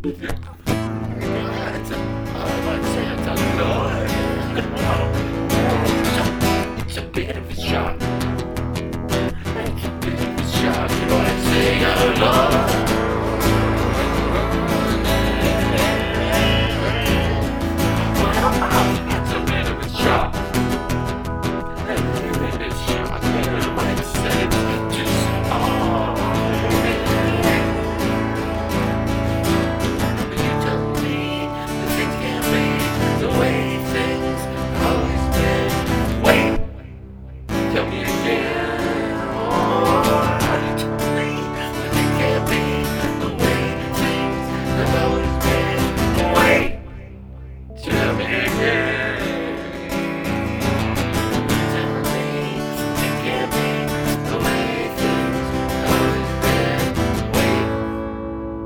It's a bit of a shock. It's a bit of a shock. You might sing along. It's a bit of a shock. It's a bit of a shock. You might say it's just But you tell me that things can't be the way things always been. Wait, tell me again. You tell me that things can't be the way things have always been. Wait, tell me again. Tell me that it can't be the way things have always been. Wait.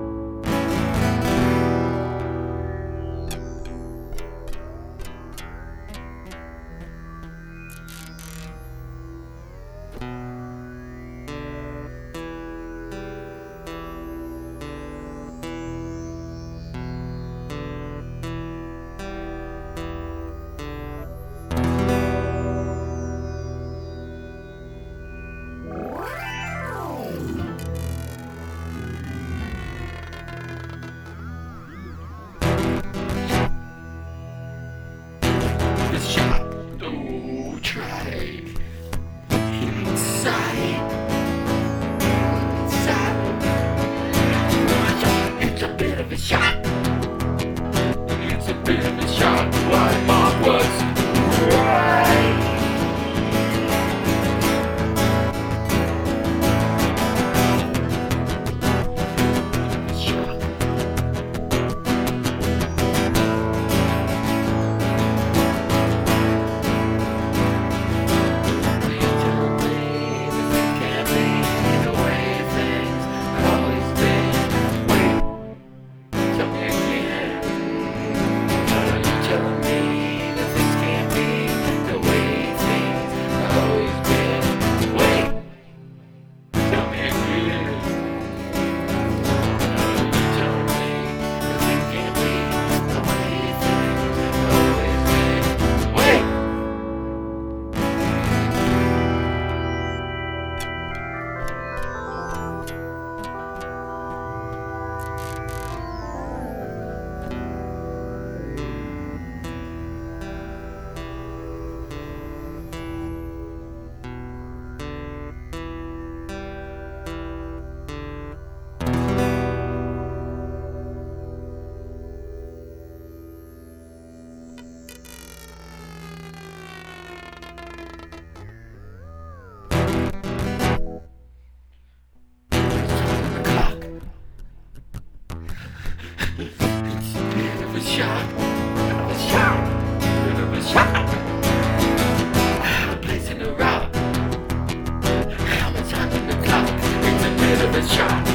This shot, oh, try inside. It's a bit of a shot. It's a bit of a shot. Why Mark was right. Shot. Shot. Bit of a shot. I'm placing a rock. How much time on the clock? It's a bit of a shot.